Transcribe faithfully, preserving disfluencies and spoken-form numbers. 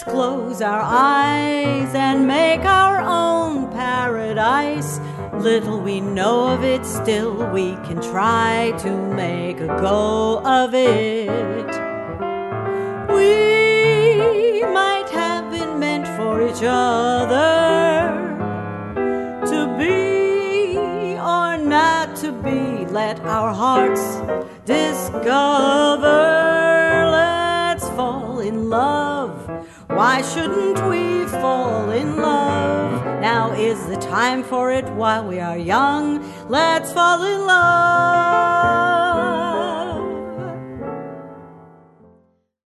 Let's close our eyes and make our own paradise. Little we know of it, still we can try to make a go of it. We might have been meant for each other, to be or not to be. Let our hearts discover. Let's fall in love. Why shouldn't we fall in love? Now is the time for it while we are young. Let's fall in love.